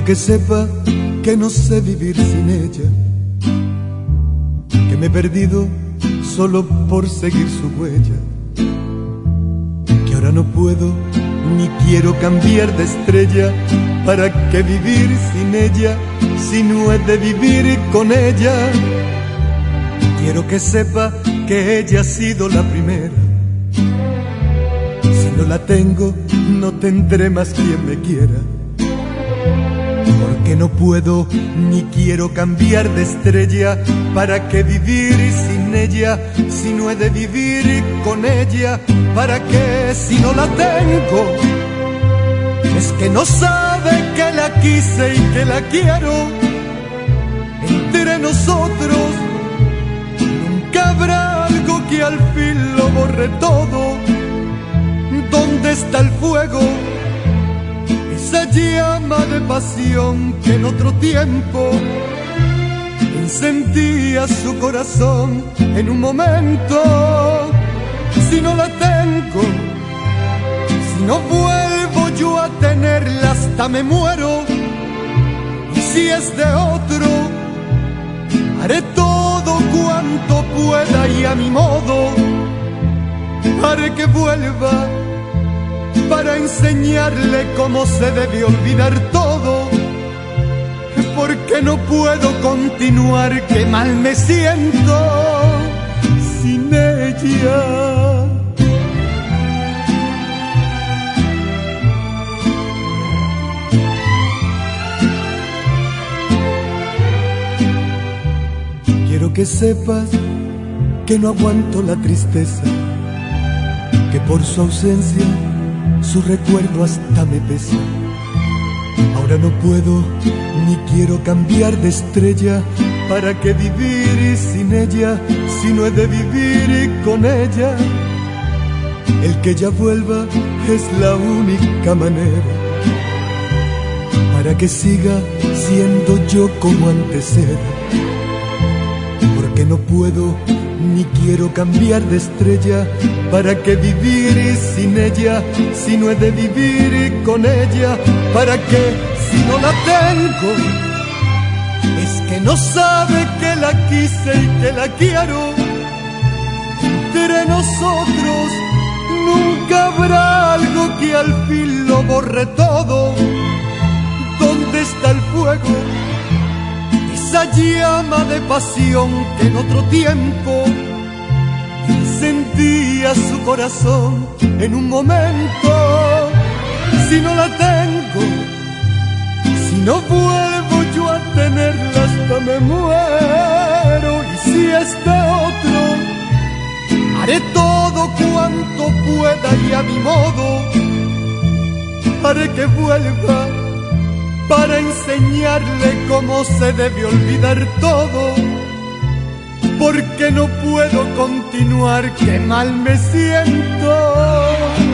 que sepa que no sé vivir sin ella, que me he perdido solo por seguir su huella, que ahora no puedo ni quiero cambiar de estrella. ¿Para qué vivir sin ella si no he de vivir con ella? Quiero que sepa que ella ha sido la primera. Si no la tengo, no tendré más quien me quiera. Porque no puedo ni quiero cambiar de estrella. ¿Para qué vivir sin ella si no he de vivir con ella? ¿Para qué si no la tengo? Es que no sabe que la quise y que la quiero. Entre nosotros nunca habrá algo que al fin lo borre todo. ¿Dónde está el fuego? Esa llama de pasión que en otro tiempo encendía su corazón en un momento. Si no la tengo, si no vuelvo yo a tenerla hasta me muero. Y si es de otro, haré todo cuanto pueda y a mi modo. Haré que vuelva para enseñarle cómo se debe olvidar todo. Porque no puedo continuar, que mal me siento sin ella. Quiero que sepas que no aguanto la tristeza, que por su ausencia su recuerdo hasta me pesa. Ahora no puedo ni quiero cambiar de estrella. ¿Para qué vivir sin ella si no he de vivir con ella? El que ella vuelva es la única manera para que siga siendo yo como antes era. Porque no puedo ni quiero cambiar de estrella. ¿Para qué vivir sin ella si no he de vivir con ella? ¿Para qué si no la tengo? Es que no sabe que la quise y que la quiero. Entre nosotros nunca habrá algo que al fin lo borre todo. ¿Dónde está el fuego? Esa llama de pasión que en otro tiempo encendía su corazón en un momento. Si no la tengo, si no vuelvo yo a tenerla hasta me muero. Y si es de otro, haré todo cuanto pueda y a mi modo. Haré que vuelva para enseñarle cómo se debe olvidar todo. Porque no puedo continuar, que mal me siento.